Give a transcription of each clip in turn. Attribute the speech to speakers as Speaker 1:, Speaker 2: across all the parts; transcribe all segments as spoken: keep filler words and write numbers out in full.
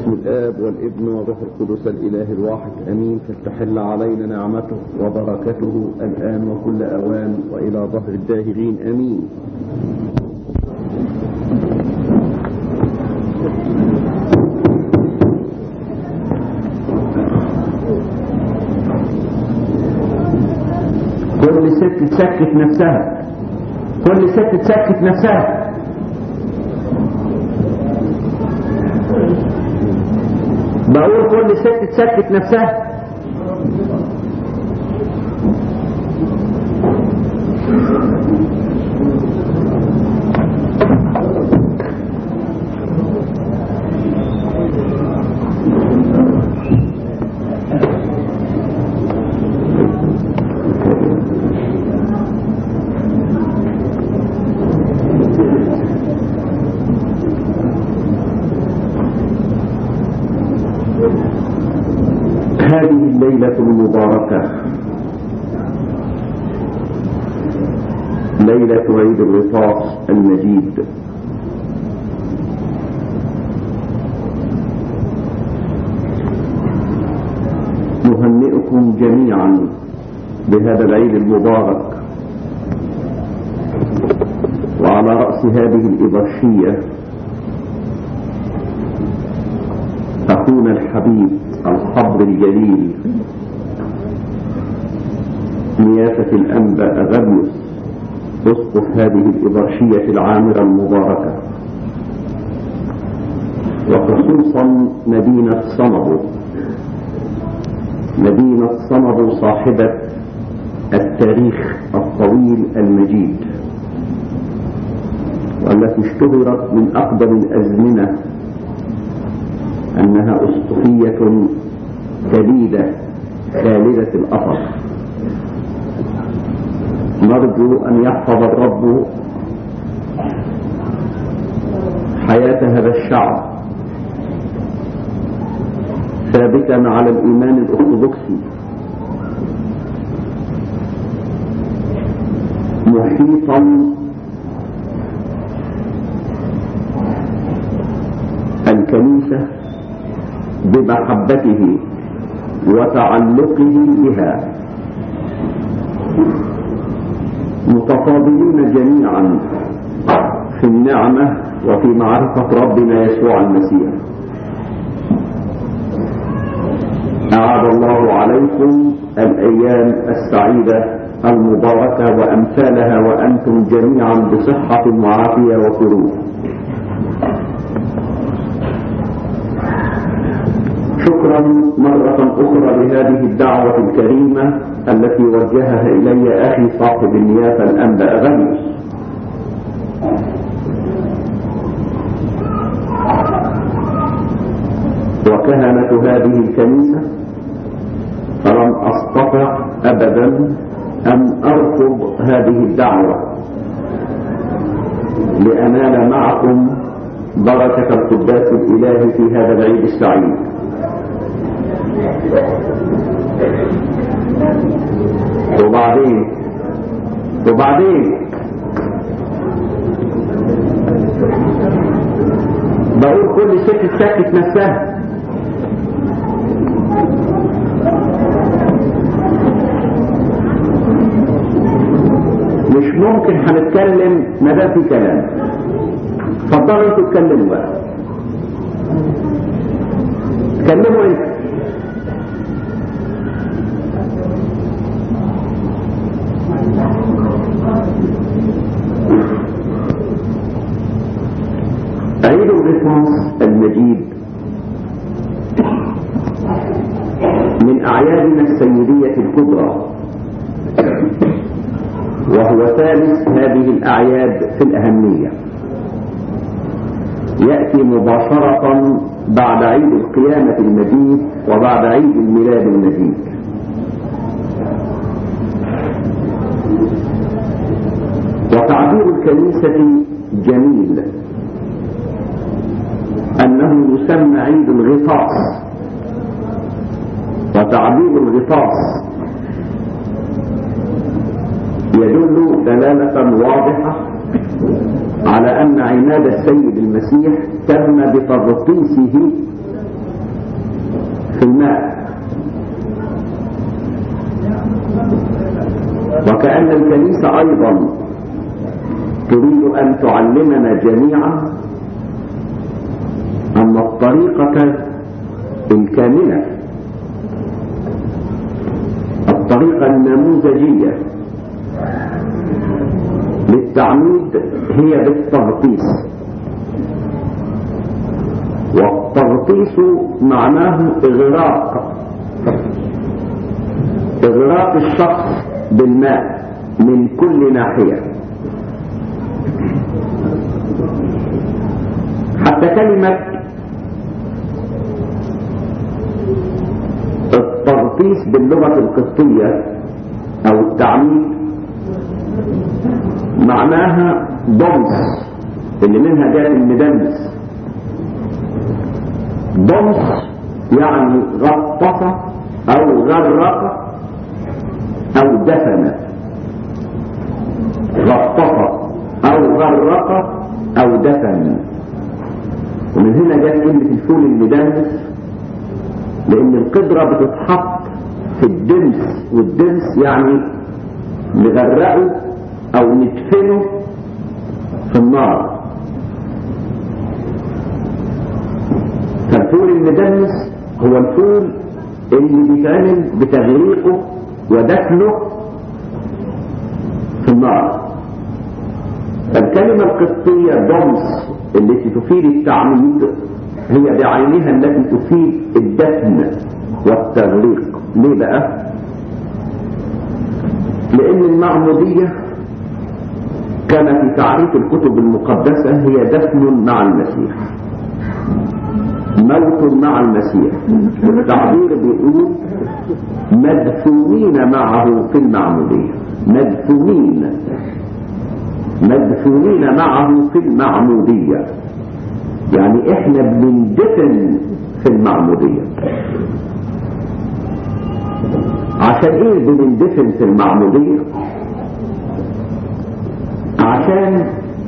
Speaker 1: باسم الآب والابن والروح القدس الإله الواحد أمين. فلتحل علينا نعمته وبركته الآن وكل أوان وإلى ظهر الداهرين أمين.
Speaker 2: كل ست تسكت نفسها، كل ست تسكت نفسها. بقول كل ست تسكت نفسها. هذه الليلة المباركة ليلة عيد الغطاس المجيد، نهنئكم جميعا بهذا العيد المبارك، وعلى رأس هذه الإبرشية أخونا الحبيب الحبر الجليل نيافة الأنبا أغابيوس أسقف هذه الإبرشية العامرة المباركة، وخصوصا مدينة صنبو، مدينة صنبو صاحبة التاريخ الطويل المجيد، والتي اشتهرت من أقدم الأزمنة أنها أسقفية جديدة خالدة الأثر. نرجو أن يحفظ الرب حياة هذا الشعب ثابتا على الإيمان الأرثوذكسي، محيطا الكنيسة بمحبته وتعلقه بها، متفاضلين جميعا في النعمة وفي معرفة ربنا يسوع المسيح. أعاد الله عليكم الأيام السعيدة المباركة وأمثالها وأنتم جميعا بصحة وعافية وسرور. شكرا مرة أخرى لهذه الدعوة الكريمة التي وجهها إلي أخي صاحب النيافة الأنبا أغابيوس. وكهنة هذه الكنيسة فلم أستطع أبدا أن أرفض هذه الدعوة لأنال معكم بركة القداس الإلهي في هذا العيد السعيد. وبعدين وبعدين بقول كل ست تسكت نفسها. مش ممكن هنتكلم ما دام في كلام. اتفضلوا انتوا اتكلموا بقى، اتكلموا انتوا. عيد الغطاس المجيد من أعيادنا السيدية الكبرى، وهو ثالث هذه الأعياد في الأهمية، يأتي مباشرة بعد عيد القيامة المجيد وبعد عيد الميلاد المجيد. وتعبير الكنيسة جميل أنه يسمى عيد الغطاس، وتعبير الغطاس يدل دلالة واضحة على أن عناد السيد المسيح تم بتغطيسه في الماء. وكأن الكنيسة أيضا تريد أن تعلمنا جميعا أن الطريقة الكاملة، الطريقة النموذجية للتعميد هي بالتغطيس. والتغطيس معناه إغراق إغراق الشخص بالماء من كل ناحية. حتى كلمة التغطيس باللغة القبطية أو التعميد معناها ضمس، اللي منها جاء المدمس. ضمس يعني غطس أو غرق أو دفن. غطس أو غرق أو دفن. ومن هنا جاءت كلمة الفول المدمس، لأن القدرة بتتحط في الدمس، والدمس يعني نغرقه أو ندفنه في النار. فالفول المدمس هو الفول اللي بيتعمل بتغريقه ودفنه في النار. الكلمة القبطية ضمس التي تفيد التعميد هي بعينها التي تفيد الدفن والتغريق. ليه بقى؟ لأن المعمودية كان في تعريف الكتب المقدسة هي دفن مع المسيح، موت مع المسيح. التعبير بيقول مدفونين معه في المعمودية. مدفونين مدفونين معه في المعمودية، يعني احنا بندفن في المعمودية. عشان ايه بندفن في المعمودية؟ عشان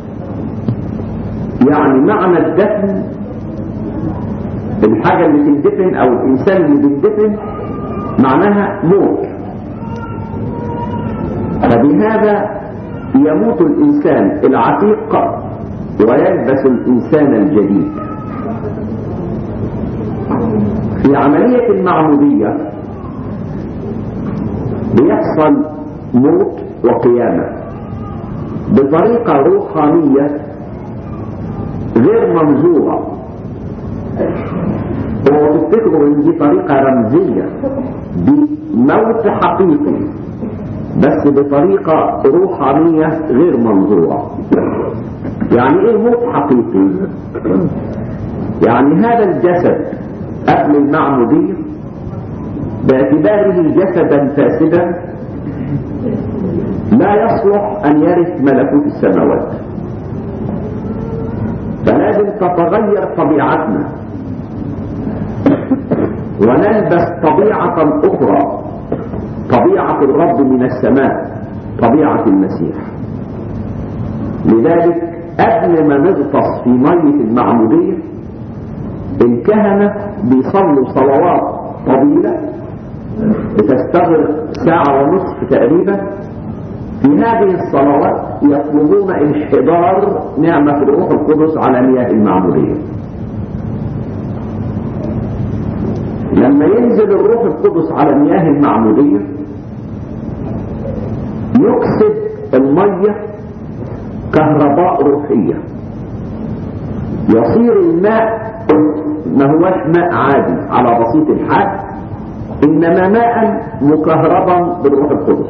Speaker 2: يعني معنى الدفن الحاجة اللي تندفن او الانسان اللي بيندفن معناها موت. فبهذا يموت الانسان العتيق ويلبس الانسان الجديد. في عملية المعمودية بيحصل موت وقيامة بطريقة روحانية غير منظورة. وتفتكروا ان دي طريقة رمزية، دي موت حقيقي بس بطريقة روحانية غير منظورة. يعني ايه موت حقيقي؟ يعني هذا الجسد قبل المعمودية باعتباره جسدا فاسدا لا يصلح ان يرث ملكوت السماوات. فلازم تتغير طبيعتنا ونلبس طبيعة أخرى، طبيعة الرب من السماء، طبيعة المسيح. لذلك قبل ما نغطس في مية المعمودية الكهنة بيصلوا صلوات طويلة بتستغرق ساعة ونصف تقريبا. في هذه الصلوات يطلبون انحدار نعمة الروح القدس على مياه المعمودية. لما ينزل الروح القدس على مياه المعمودية يكسب المية كهرباء روحية، يصير الماء ما هوش ماء عادي على بسيط الحال، إنما ماء مكهربا بالروح القدس.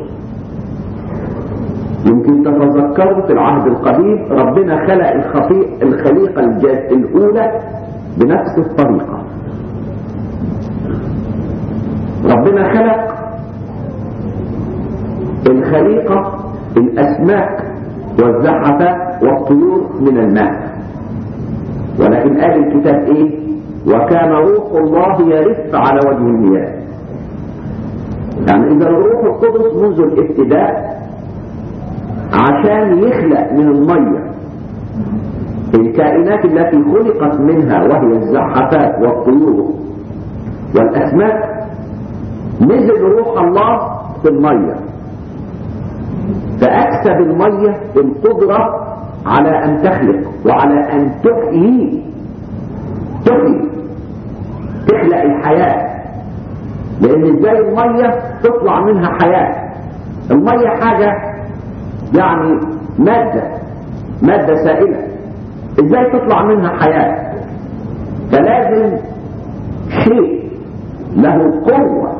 Speaker 2: يمكن تتذكروا في العهد القديم ربنا خلق الخليقة الأولى بنفس الطريقة. ربنا خلق الخليقة الأسماك والزحفات والطيور من الماء، ولكن قال الكتاب ايه؟ وكان روح الله يرف على وجه المياه. يعني اذا الروح القدس منذ الابتداء عشان يخلق من المية الكائنات التي خلقت منها وهي الزحفات والطيور والأسماك نزل روح الله في المية، فأكسب المية القدرة على أن تخلق وعلى أن تحيي تحيي تخلق الحياة. لأن ازاي المية تطلع منها حياة؟ المية حاجة يعني مادة مادة سائلة، ازاي تطلع منها حياة؟ فلازم شيء له قوة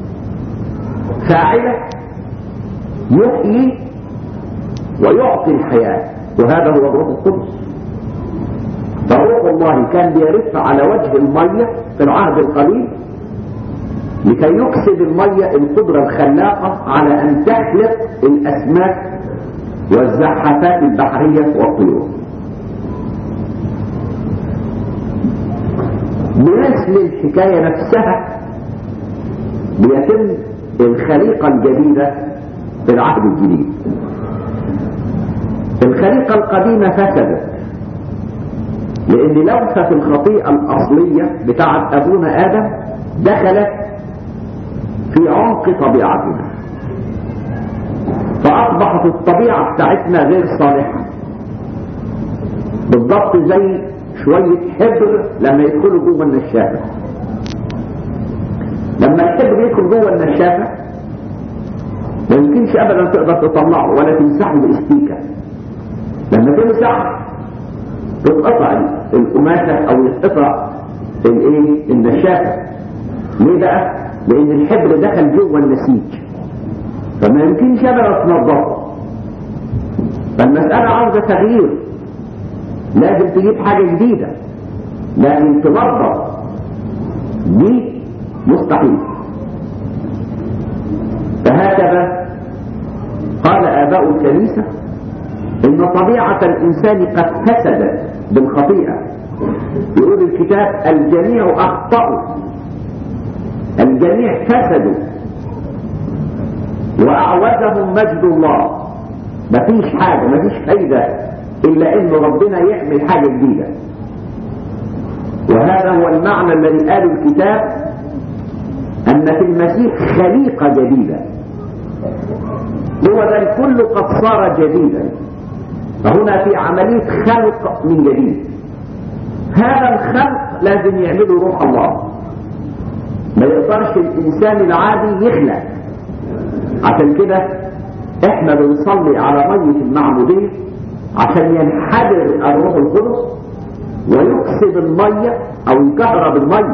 Speaker 2: فاعلة يحيي ويعطي الحياة، وهذا هو الروح القدس. فروح الله كان بيرف على وجه المية في العهد القديم لكي يكسب المية القدرة الخلاقة على أن تخلق الأسماك والزحافات البحرية والطيور. بنفس الحكاية نفسها بيتم الخليقة الجديدة في العهد الجديد. الخليقة القديمة فسدت لأن لوثة الخطيئة الأصلية بتاعت أبونا آدم دخلت في عمق طبيعتنا، فأصبحت الطبيعة بتاعتنا غير صالحة، بالضبط زي شوية حبر لما يدخلوا جوه النشافة. لما الحبر يدخل جوه النشافة ما يمكنش أبدا تقدر تطلعه ولا تمسحه باستيكة. لما تمسح تتقطع القماشة أو يتقطع الايه النشافة. ليه بقى؟ لأن الحبر دخل جوه النسيج فما يمكنش أبدا تنظفه. فالمسألة عاوزة تغيير، لازم تجيب حاجة جديدة، لازم تنظف، دي مستحيل. فهكذا قال آباء الكنيسة إن طبيعة الإنسان قد فسدت بالخطيئة. يقول الكتاب الجميع أخطأوا، الجميع فسدوا وأعوزهم مجد الله. مفيش حاجة مفيش فايدة إلا إن ربنا يعمل حاجة جديدة. وهذا هو المعنى الذي قاله الكتاب أن في المسيح خليقة جديدة. هو ذا الكل قد صار جديدا، فهنا في عملية خلق من جديد. هذا الخلق لازم يعمله روح الله، ما يقدرش الإنسان العادي يخلق. عشان كده احنا بنصلي على مية المعمودية عشان ينحدر الروح القدس ويكسب المية أو يكهرب المية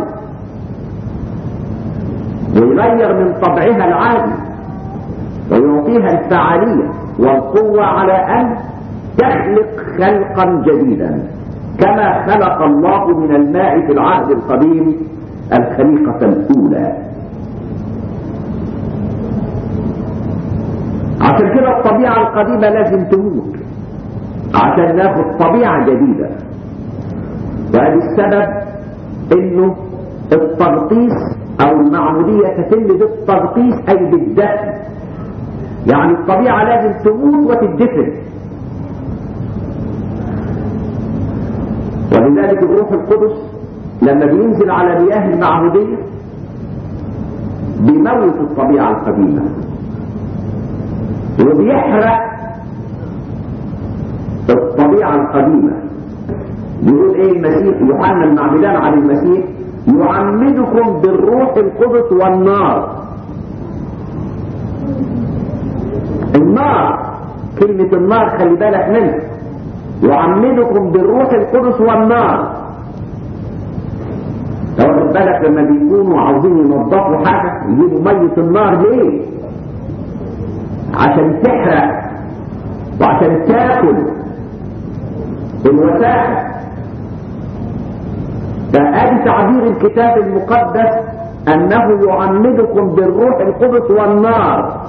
Speaker 2: ويغير من طبعها العادي ويعطيها الفعالية والقوة على أن تخلق خلقا جديدا كما خلق الله من الماء في العهد القديم الخليقة الأولى. عشان كده الطبيعة القديمة لازم تموت عشان ناخد طبيعة جديدة. وهذا السبب انه التغطيس او المعمودية تتم بالتغطيس اي بالدفن. يعني الطبيعة لازم تموت وتدفن. ولذلك الروح القدس لما بينزل على مياه المعمودية بيموت الطبيعة القديمة وبيحرق الطبيعة القديمة. يقول ايه المسيح يوحنا المعمدان عن المسيح يعمدكم بالروح القدس والنار. النار كلمة النار خلي بالك منها، يعمدكم بالروح القدس والنار. لو بالك لما بيكونوا عاوزين ينظفوا حاجة يجيبوا مية النار ليه؟ عشان تحرق وعشان تاكل الوسائل. فآدي تعبير الكتاب المقدس أنه يعمدكم بالروح القدس والنار.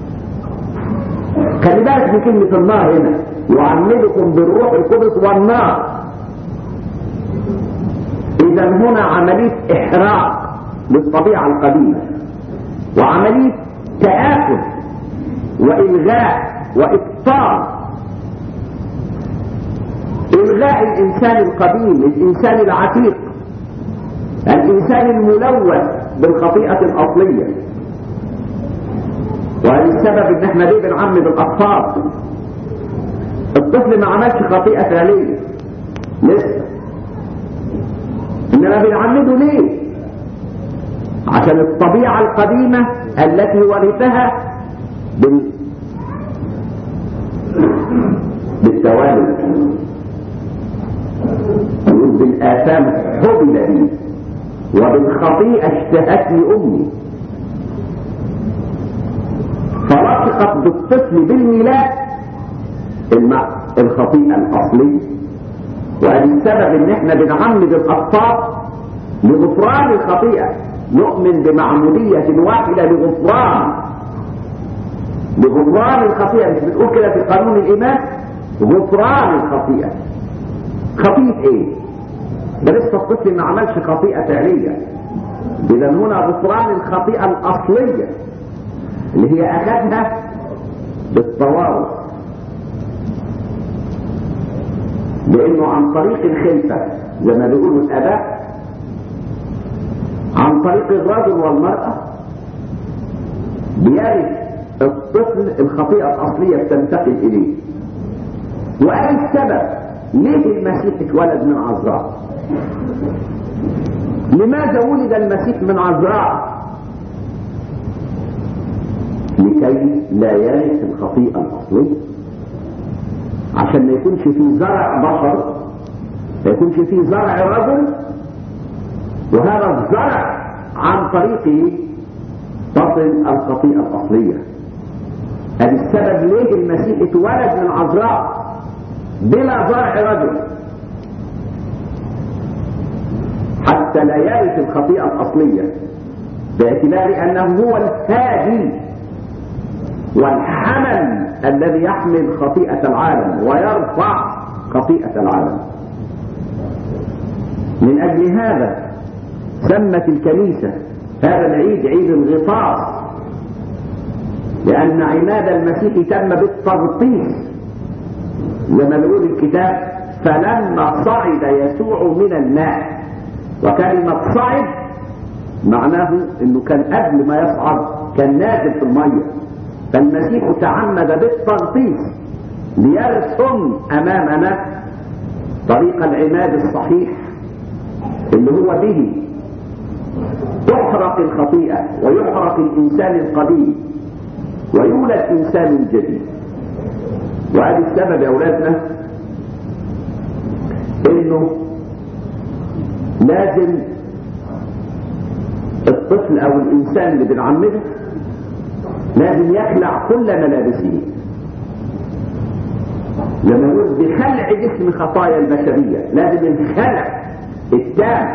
Speaker 2: خلي بالك من كلمة النار هنا، يعمدكم بالروح القدس والنار. إذا هنا عملية إحراق للطبيعة القديمة وعملية تآكل وإلغاء وإبطال. إلغاء الإنسان القديم الإنسان العتيق الإنسان الملوث بالخطيئة الأصلية. وهذا السبب ان احنا ليه بنعمد الأطفال. الطفل ما عملش خطيئة فعلية لسه، انما بنعمده ليه؟ عشان الطبيعة القديمة التي ورثها بال... بالتوالد، بالآثام حبل لي، وبالخطيئة اشتهتني أمي، فلصقت بالطفل بالميلاد الخطيئة الأصلية. وهذا السبب ان احنا بنعمد الأطفال لغفران الخطيئة. نؤمن بمعمودية واحدة لغفران لغفران الخطيئة. مش بنقول كده في قانون الإيمان؟ غفران الخطيئة. خطيئة ايه؟ ده لسه الطفل ما عملش خطيئة فعلية. إذا هنا غفران الخطيئة الأصلية اللي هي أخذها بالتوارث، لأنه عن طريق الخلفة زي ما بيقولوا الآباء، عن طريق الرجل والمرأة بيرث الطفل الخطيئة الأصلية بتنتقل إليه. وأي السبب ليه المسيح اتولد من عذراء؟ لماذا ولد المسيح من عذراء؟ لكي لا يرث الخطيئة الأصلية، عشان ما يكونش في زرع بشر، ما يكونش في زرع رجل، وهذا الزرع عن طريقه تصل الخطيئة الأصلية. هذا السبب ليه المسيح اتولد من عذراء بلا زرع رجل، حتى لا يرث الخطيئة الأصلية، باعتبار أنه هو الهادي والحمل الذي يحمل خطيئة العالم ويرفع خطيئة العالم. من أجل هذا سمت الكنيسة هذا العيد عيد الغطاس، لأن عماد المسيح تم بالتغطيس. لما نقول الكتاب فلما صعد يسوع من الماء، وكلمة صعد معناه انه كان قبل ما يصعد كان نازل في المية. فالمسيح تعمد بالتغطيس ليرسم امامنا طريق العماد الصحيح اللي هو به تحرق الخطيئة ويحرق الانسان القديم ويولد انسان جديد. وهذا السبب يا اولادنا انه لازم الطفل او الانسان اللي بنعمده لازم يخلع كل ملابسه، لما نقول بخلع جسم خطايا البشرية لازم الخلع التام.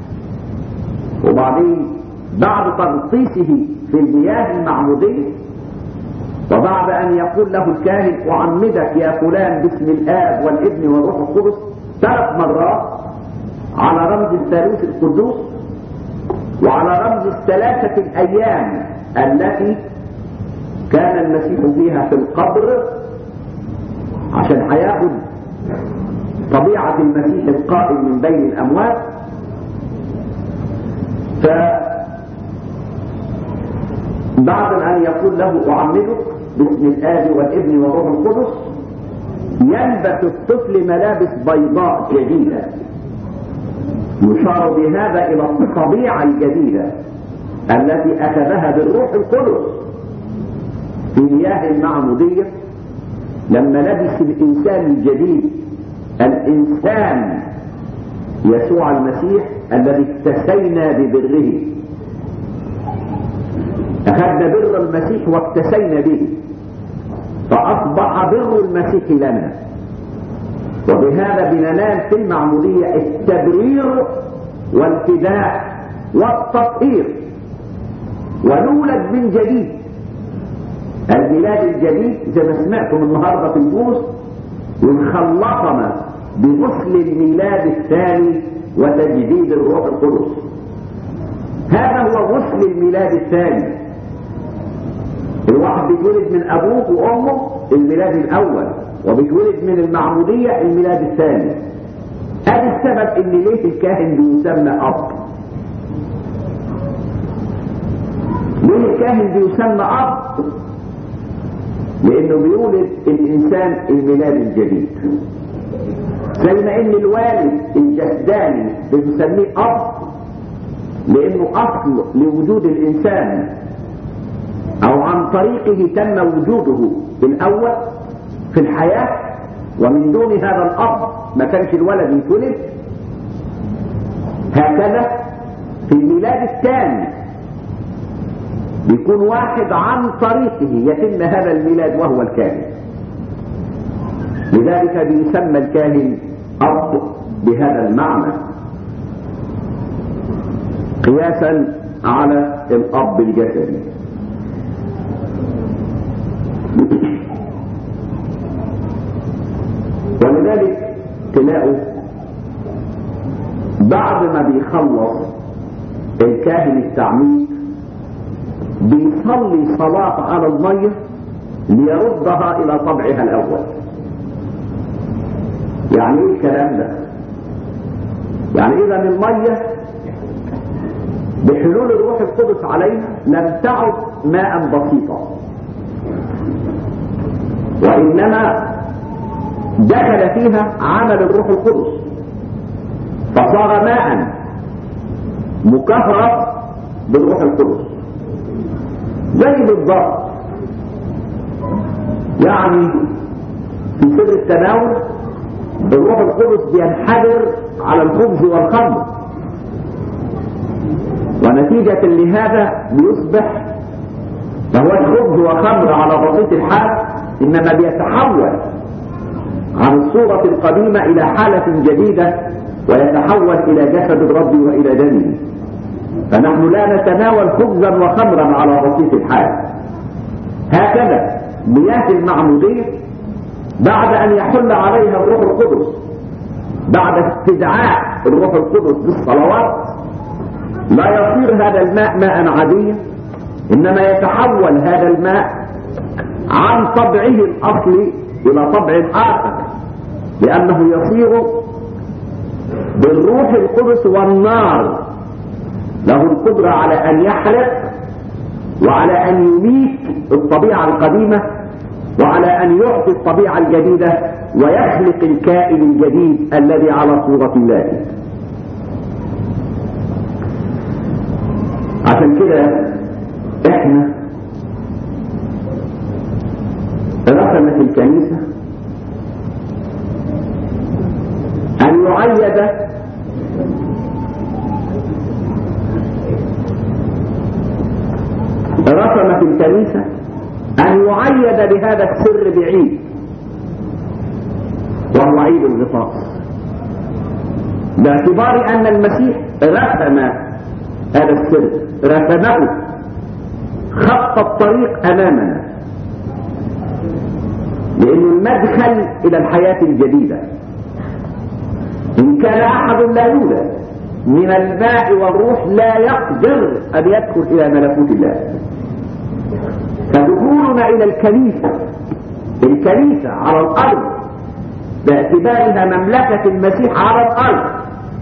Speaker 2: وبعدين بعد تغطيسه في المياه المعمودية، وبعد ان يقول له الكاهن اعمدك يا فلان باسم الاب والابن والروح القدس ثلاث مرات على رمز الثالوث القدوس وعلى رمز الثلاثة الايام التي كان المسيح فيها في القبر، عشان هياخد طبيعة المسيح القائم من بين الاموات. فبعد ان يقول له اعمدك باسم الاب والابن والروح القدس يلبس الطفل ملابس بيضاء جديدة، يشار بهذا الى الطبيعة الجديدة التي اخذها بالروح القدس في مياه المعمودية لما لبس الانسان الجديد الانسان يسوع المسيح الذي اكتسينا ببره. اخذنا بر المسيح واكتسينا به فاصبح بر المسيح لنا، وبهذا بننال في المعمودية التبرير والفداء والتطهير ونولد من جديد. الميلاد الجديد زي ما سمعتم النهارده في الدروس ونخلصنا بغسل الميلاد الثاني وتجديد الروح القدس. هذا هو غسل الميلاد الثاني. الواحد بيتولد من ابوه وامه الميلاد الاول، وبيتولد من المعمودية الميلاد الثاني. هذا السبب ان ليه الكاهن بيسمى اب، ليه الكاهن بيسمى أب؟ لأنه بيولد الإنسان الميلاد الجديد، زي ما إن الوالد الجسداني بنسميه أب لأنه أصل لوجود الإنسان، أو عن طريقه تم وجوده الأول في الحياة، ومن دون هذا الأب ما كانش الولد يتولد. هكذا في الميلاد الثاني بيكون واحد عن طريقه يتم هذا الميلاد وهو الكاهن، لذلك بيسمى الكاهن أب بهذا المعنى قياسا على الأب الجسدي. ولذلك تلاقوا بعد ما بيخلص الكاهن التعميد بيصلي صلاة على المية ليردها إلى طبعها الأول. يعني إيه الكلام ده؟ يعني إذا المية بحلول الروح القدس عليها لم تعد ماء بسيطا، وإنما دخل فيها عمل الروح القدس فصار ماء مكهرب بالروح القدس، زي بالضبط يعني في سر التناول الروح القدس بينحدر على الخبز والخمر، ونتيجة لهذا بيصبح فهو الخبز وخمر على بسيط الحال، إنما بيتحول عن الصورة القديمة إلى حالة جديدة ويتحول إلى جسد الرب وإلى دمه. فنحن لا نتناول خبزا وخمرا على بسيط الحال. هكذا مياه المعمودية بعد أن يحل عليها الروح القدس بعد استدعاء الروح القدس بالصلوات لا يصير هذا الماء ماء عاديا، إنما يتحول هذا الماء عن طبعه الأصلي إلى طبع آخر، لأنه يصير بالروح القدس والنار له القدرة على أن يحرق وعلى أن يميت الطبيعة القديمة وعلى أن يعطي الطبيعة الجديدة ويخلق الكائن الجديد الذي على صورة الله. عشان كده احنا رسمت الكنيسة أن يعيد رسمت الكنيسة أن يعيد بهذا السر بعيد، وهو عيد الغطاس، باعتبار أن المسيح رسم هذا السر، رسمه، خط الطريق أمامنا، لأنه المدخل إلى الحياة الجديدة. إن كان أحد لا يولد من الماء والروح لا يقدر أن يدخل إلى ملكوت الله. فدخولنا إلى الكنيسة، الكنيسة على الأرض باعتبارها مملكة المسيح على الأرض،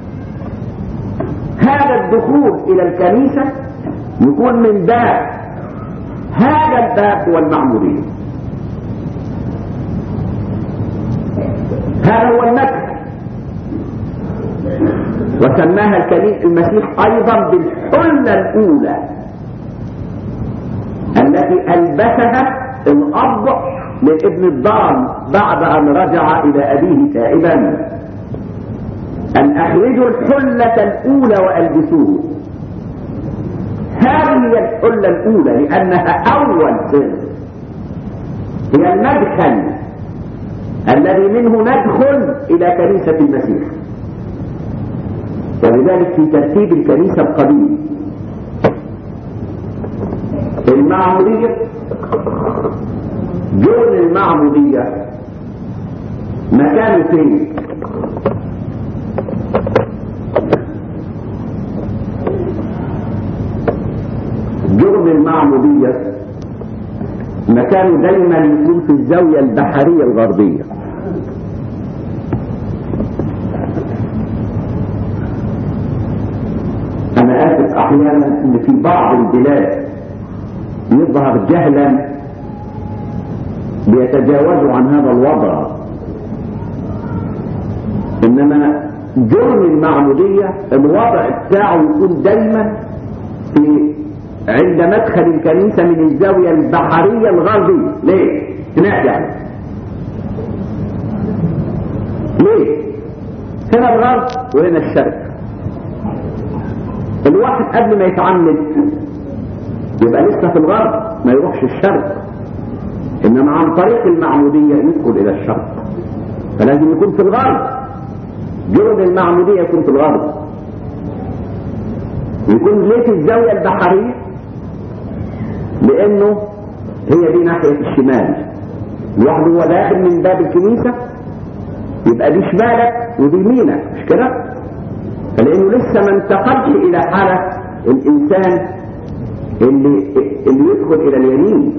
Speaker 2: هذا الدخول إلى الكنيسة يكون من باب، هذا الباب هو المعمودية، هذا هو المدخل. وسماها المسيح أيضا بالحلة الأولى التي ألبسها الأب لابن الضال بعد أن رجع إلى أبيه تائبا، أن أخرجوا الحلة الأولى وألبسوه. هذه هي الحلة الأولى لأنها أول سر، هي المدخل الذي منه ندخل إلى كنيسة المسيح. ولذلك في ترتيب الكنيسة القديم المعمودية، جرن المعمودية مكانه فين؟ جرن المعمودية مكانه دايما يكون في الزاوية البحرية الغربية. أنا آسف أحيانا إن في بعض البلاد يظهر جهلا بيتجاوزوا عن هذا الوضع. انما جرم المعمودية الوضع بتاعه يكون دايما في عند مدخل الكنيسة من الزاوية البحرية الغربية. ليه؟ هناك يعني ليه؟ هنا الغرب وهنا الشرق. الواحد قبل ما يتعمد يبقى لسه في الغرب، ما يروحش الشرق، انما عن طريق المعمودية يدخل الى الشرق، فلازم يكون في الغرب. جرم المعمودية يكون في الغرب، يكون ليه في الزاوية البحرية؟ لانه هي دي ناحية الشمال. الواحد هو داخل من باب الكنيسة يبقى دي شمالك ودي يمينك، مش كده؟ فلانه لسه ما انتقلش الى حالة الانسان اللي اللي يدخل الى اليمين،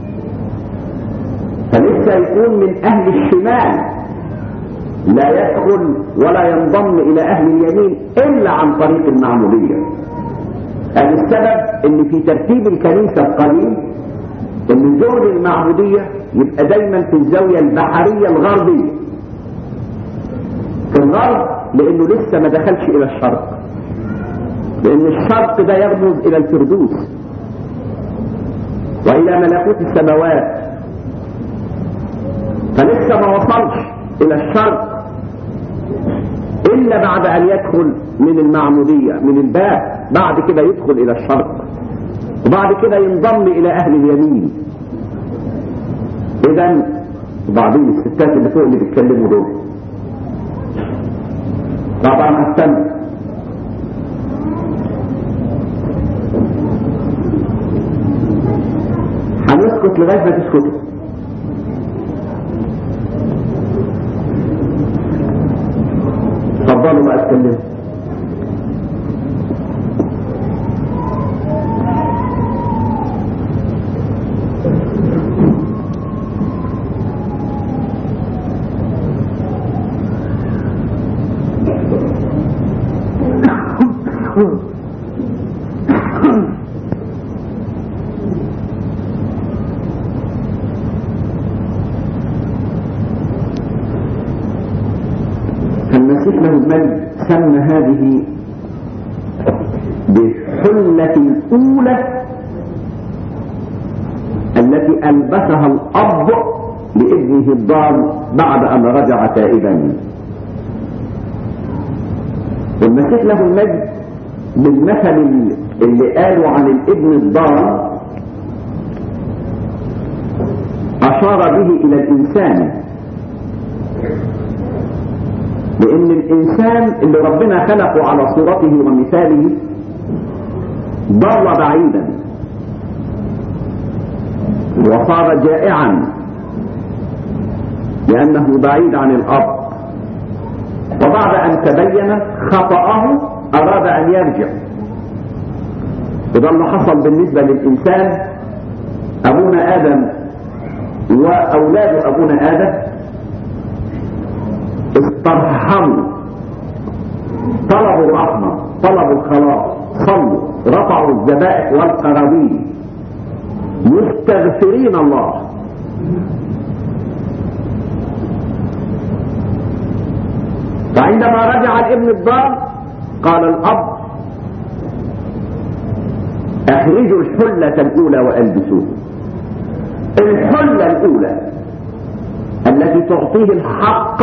Speaker 2: فلسه يكون من اهل الشمال، لا يدخل ولا ينضم الى اهل اليمين الا عن طريق المعمودية. هذا السبب ان في ترتيب الكنيسة القديم ان جرم المعمودية يبقى دايما في الزاوية البحرية الغربية، في الغرب، لانه لسه ما دخلش الى الشرق، لان الشرق ده يرمز الى الفردوس والى ملكوت السماوات، فلسه ما وصلش الى الشرق الا بعد ان يدخل من المعمودية من الباب، بعد كده يدخل الى الشرق وبعد كده ينضم الى اهل اليمين. اذا بعضين الستات اللي فوق اللي بيتكلموا دول طبعا هستنى. هنسكت لغايه ما تسكتوا. اتفضلوا بقى اتكلموا. المسيح له المجد سمى هذه بالحلة الأولى التي ألبسها الأب لابنه الضال بعد أن رجع تائبا. والمسيح له المجد بالمثل اللي قالوا عن الابن الضال أشار به إلى الإنسان، لأن الإنسان اللي ربنا خلقه على صورته ومثاله ضل بعيدا وصار جائعا لأنه بعيد عن الأرض، وبعد أن تبين خطأه أراد أن يرجع. وده اللي حصل بالنسبة للإنسان. أبونا آدم وأولاد أبونا آدم استرحموا، طلبوا الرحمة، طلبوا الخلاص، صلوا، رفعوا الذبائح والقرابين مستغفرين الله. فعندما رجع الابن الضال قال الأب اخرجوا الحلة الأولى والبسوه. الحلة الأولى التي تعطيه الحق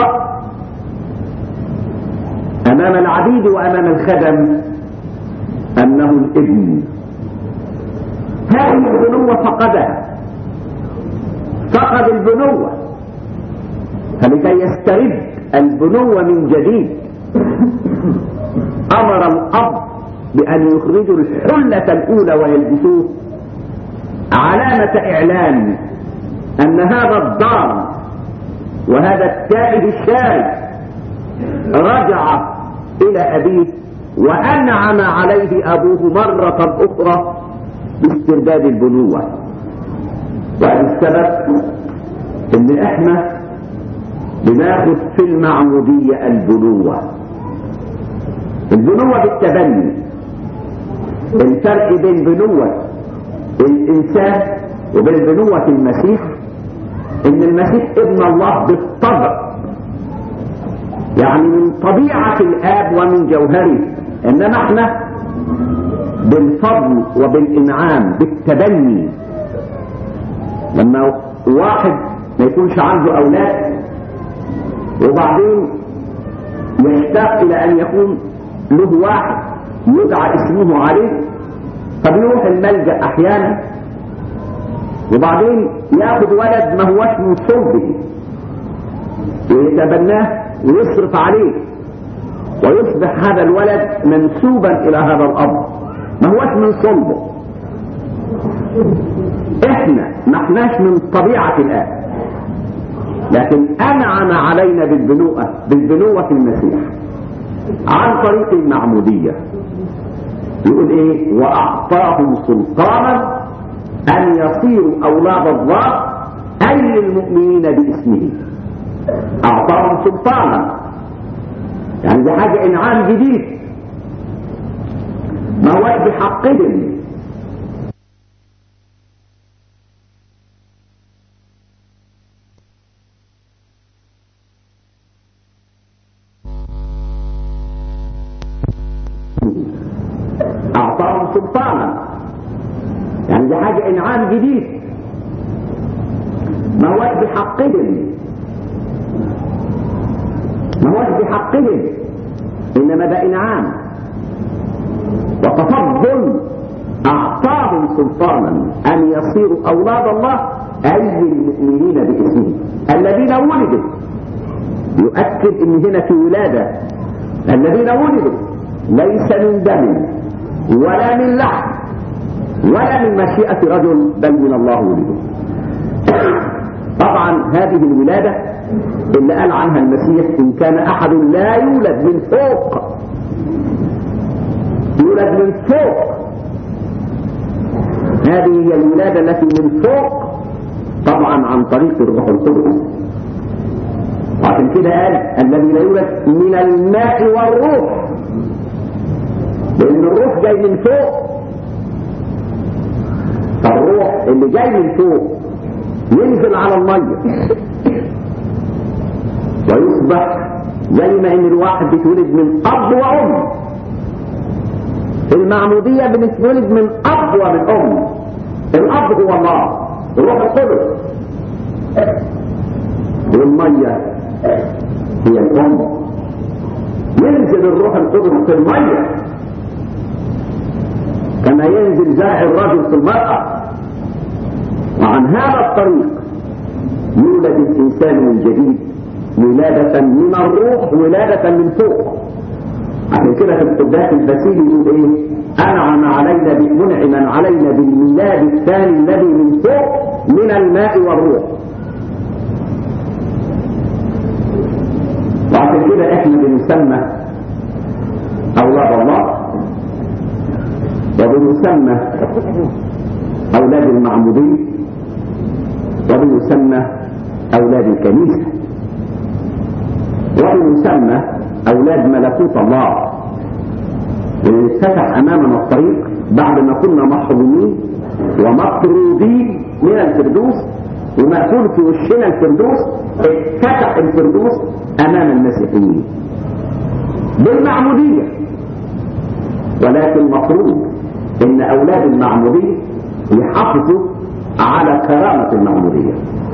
Speaker 2: أمام العبيد وأمام الخدم أنه الابن. هذه البنوة فقدها، فقد البنوة، فلكي يسترد البنوة من جديد أمر الأب بأن يخرجوا الحلة الأولى ويلبسوه، علامة إعلان أن هذا الضال وهذا التائب الشارد رجع إلى أبيه وأنعم عليه أبوه مرة أخرى باسترداد البنوة. وهذا السبب إن إحنا بناخد في المعمودية البنوة. البنوة بالتبني. الفرق بين بنوة الإنسان وبين بنوة المسيح إن المسيح ابن الله بالطبع، يعني من طبيعة الآب ومن جوهره، إنما احنا بالفضل وبالإنعام بالتبني. لما واحد ما يكونش عنده أولاد وبعدين يشتاق إلى أن يكون له واحد يدعى اسمه عليه، فبيروح الملجأ أحيانا وبعدين ياخد ولد ما هوش من صلبه ويتبناه ويصرف عليه ويصبح هذا الولد منسوبا إلى هذا الأب ما هوش من صلبه. احنا ما احناش من طبيعة الآب، لكن أنعم علينا بالبنوءة بالبنوة المسيح عن طريق المعمودية. يقول ايه؟ وأعطاهم سلطانا أن يصيروا أولاد الله أي المؤمنين باسمه. أعطاهم سلطانا، يعني دي حاجة إنعام جديد ما هو بحقهم. أعطاهم سلطانا، يعني دي حاجة إنعام جديد ما هو بحقهم، ما هو بحقهم، إنما ده إنعام وتفضل. أعطاهم سلطانا أن يصيروا أولاد الله أي المؤمنين باسمه الذين ولدوا. يؤكد إن هنا في ولادة الذين ولدوا ليس من دم ولا من لحم ولا من مشيئة رجل بل من الله ولدوا. طبعا هذه الولادة اللي قال عنها المسيح إن كان أحد لا يولد من فوق، يولد من فوق، هذه هي الولادة التي من فوق طبعا عن طريق الروح القدس. وعشان كده قال الذي لا يولد من الماء والروح، لأن الروح جاي من فوق. فالروح اللي جاي من فوق ينزل على المية ويصبح زي ما ان الواحد بيتولد من اب وام. المعمودية بنتولد من اب ومن ام. الاب هو الله الروح القدس، والمية هي الام. ينزل الروح القدس في المية كما ينزل زرع الرجل في المرأة. وعن هذا الطريق يولد الإنسان من جديد ولادة من الروح، ولادة من فوق. عشان كده في القداس البسيلي يقول ايه؟ أنعم علينا منعما علينا بالميلاد الثاني الذي من فوق من الماء والروح. وعشان كده احنا بنسمى أولاد الله وبنسمى أولاد المعمودية وبنسمى أولاد الكنيسة وبنسمى أولاد ملكوت الله. اتفتح أمامنا الطريق بعد ما كنا محرومين ومطرودين من الفردوس ومقفول في وشنا الفردوس. اتفتح الفردوس أمام المسيحيين بالمعمودية، ولكن مفروض إن أولاد المعمودية يحافظوا على كرامة المعمودية،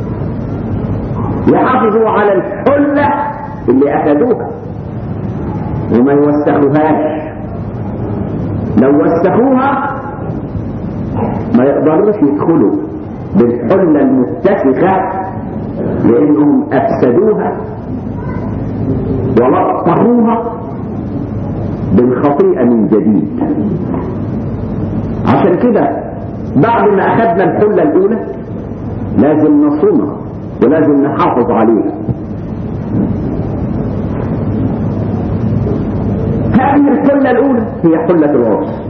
Speaker 2: يحافظوا على الحلة اللي أخذوها وما يوسخوهاش. لو وسخوها ما يقدروش يدخلوا بالحلة المتسخة لأنهم أفسدوها ولطخوها بالخطيئة من جديد. عشان كده بعد ما أخذنا الحلة الأولى لازم نصونها ولازم نحافظ عليها. هذه الحلة الأولى هي حلة العرس.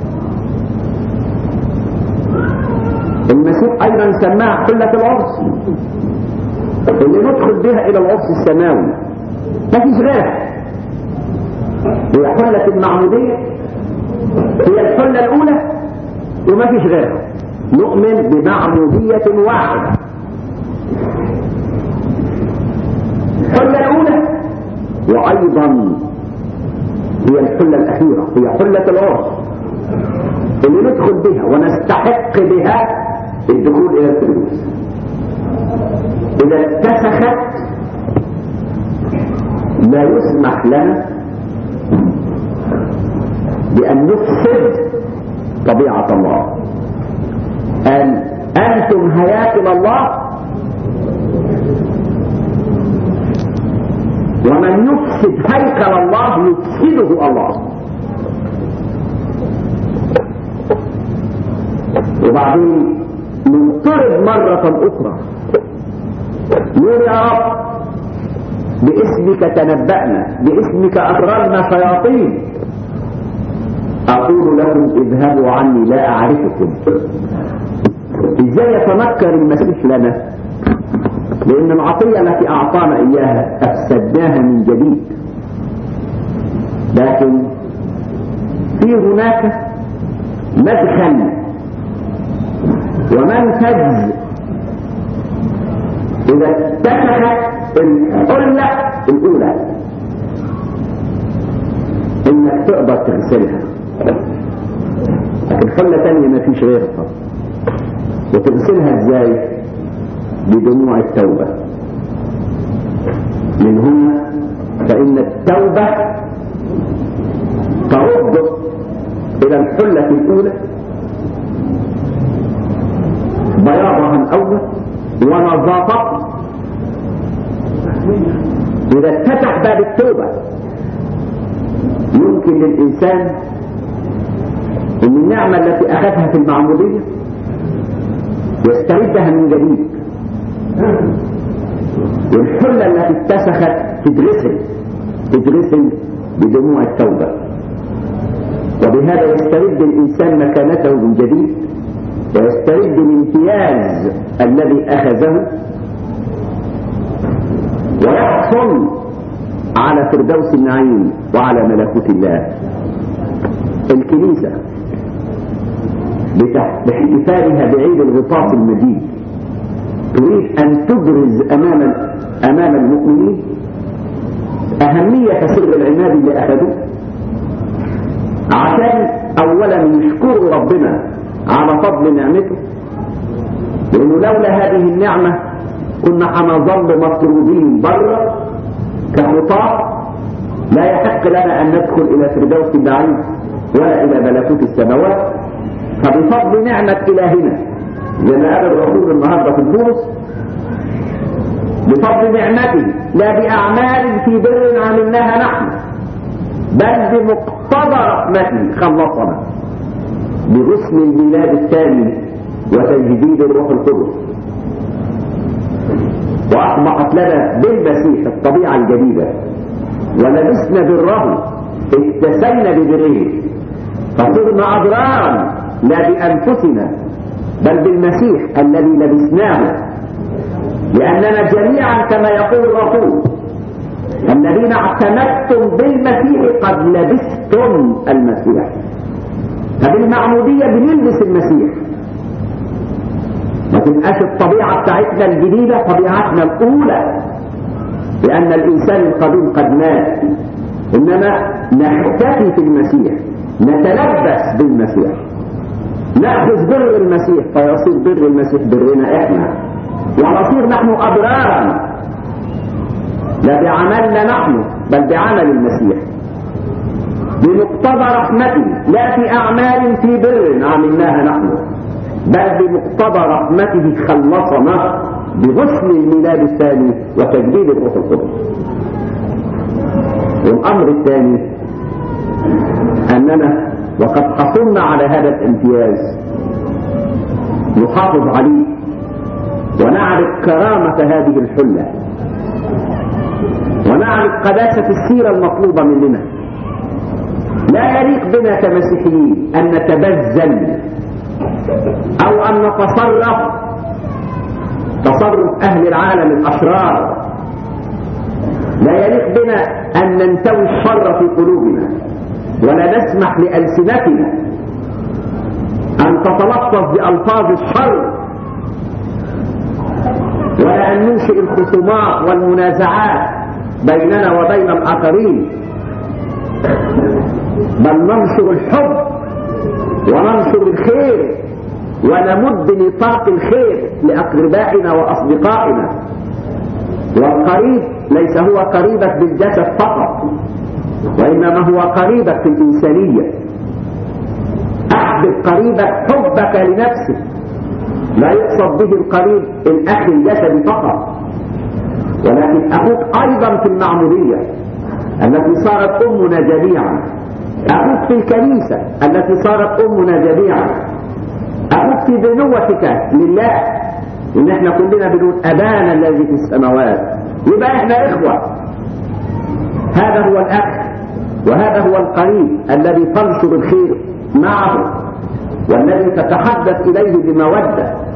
Speaker 2: المسيح أيضا سماها حلة العرس اللي ندخل بها إلى العرس السماوي، ما فيش غيرها. هي حلة المعمودية، هي الحلة الأولى وما فيش غيرها. نؤمن بمعمودية واحدة. الحلة الأولى وأيضا هي الحلة الأخيرة، هي حلة العرس اللي ندخل بها ونستحق بها الدخول إلى الفردوس. إذا اتسخت لا يسمح لنا بأن نفسد طبيعة الله. أن أنتم هياكل الله، ومن يفسد هيكل الله يفسده الله. وبعدين نضطرب مرة أخرى نقول يا رب باسمك تنبأنا، باسمك أخرجنا شياطين. أقول لكم اذهبوا عني لا أعرفكم. إزاي يتنكر المسيح لنا؟ لأن العطية التي أعطانا إياها أفسدناها من جديد. لكن في هناك مدخل ومنفذ إذا اتسخت الحلة الأولى إنك تقدر تغسلها. لكن حلة تانية ما فيش غيرها. وتغسلها ازاي؟ بدموع التوبة. من هنا فإن التوبة ترد إلى الحلة الأولى بياضها الأول ونظافتها. إذا اتفتح باب التوبة يمكن للإنسان أن النعمة التي أخذها في المعمودية يستردها من جديد، والحلة التي اتسخت تدرسل تدرسل بدموع التوبة. وبهذا يسترد الإنسان مكانته من جديد، ويسترد الامتياز الذي أخذه، ويحصل على فردوس النعيم وعلى ملكوت الله. الكنيسة باحتفالها بعيد الغطاس المجيد تريد أن تبرز أمام أمام المؤمنين أهمية سر العناد اللي أخذوه، عشان أولا يشكروا ربنا على فضل نعمته، لأنه لولا هذه النعمة كنا حنظل مطرودين بره كخطاة، لا يحق لنا أن ندخل إلى فردوس النعيم ولا إلى ملكوت السماوات. فبفضل نعمة إلهنا زي ما قال الرسول النهارده في الدروس، بفضل نعمته لا بأعمال في بر عملناها نحن، بل بمقتضى رحمته خلصنا بغسل الميلاد الثاني وتجديد الروح القدس، وأصبحت لنا بالمسيح الطبيعة الجديدة، ولبسنا بره اتسلنا ببره، فصرنا أضرارا لا بأنفسنا بل بالمسيح الذي لبسناه. لأننا جميعا كما يقول الرسول الذين اعتمدتم بالمسيح قد لبستم المسيح. فبالمعمودية بنلبس المسيح، ما تبقاش الطبيعة بتاعتنا الجديدة طبيعتنا الأولى، لأن الإنسان القديم قد مات، إنما نحتفي في المسيح، نتلبس بالمسيح، نأخذ بر المسيح فيصير بر المسيح برنا إحنا، ونصير نحن أبرارا لا بعملنا نحن بل بعمل المسيح بمقتضى رحمته، لا في أعمال في بر عملناها نحن بل بمقتضى رحمته خلصنا بغسل الميلاد الثاني وتجديد الروح القدس. والأمر الثاني أننا وقد حصلنا على هذا الامتياز نحافظ عليه ونعرف كرامة هذه الحلة، ونعرف قداسة السيرة المطلوبة مننا. لا يليق بنا كمسيحيين أن نتبذل أو أن نتصرف تصرف أهل العالم الأشرار. لا يليق بنا أن ننتوي الشر في قلوبنا، ولا نسمح لألسنتنا أن تتلفظ بألفاظ الشر، ولا أن ننشئ الخصومات والمنازعات بيننا وبين الآخرين، بل ننشر الحب وننشر الخير ونمد نطاق الخير لأقربائنا وأصدقائنا. والقريب ليس هو قريبك بالجسد فقط، وإنما هو قريبك في الإنسانية. أحبب قريبك حبك لنفسك، لا يقصد به القريب الأخ الجسدي فقط، ولكن أخوك أيضا في المعمودية التي صارت أمنا جميعا، أخوك في الكنيسة التي صارت أمنا جميعا، أخوك في بنوتك لله، إن احنا كلنا بنقول أبانا الذي في السماوات، يبقى احنا إخوة. هذا هو الأخ وهذا هو القريب الذي تنشر الخير معه والذي تتحدث إليه بمودة